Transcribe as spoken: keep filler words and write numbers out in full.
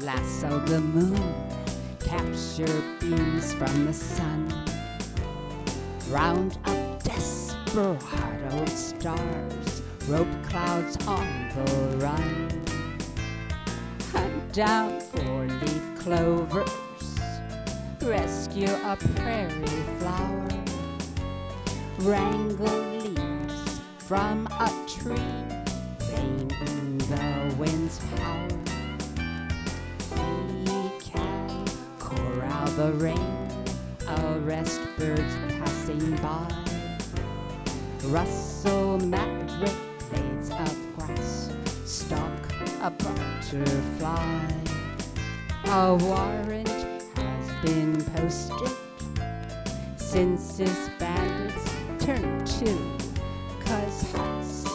lasso the moon, capture beams from the sun, round up desperado stars, rope clouds on the run, hunt down four-leaf clovers, rescue a prairie flower, wrangle leaves from a tree, rein in the wind's power. We can corral the rain, arrest birds passing by, rustle maverick blades of grass, stalk a butterfly. A warrant has been posted since his bandits turned to, 'cause Hudson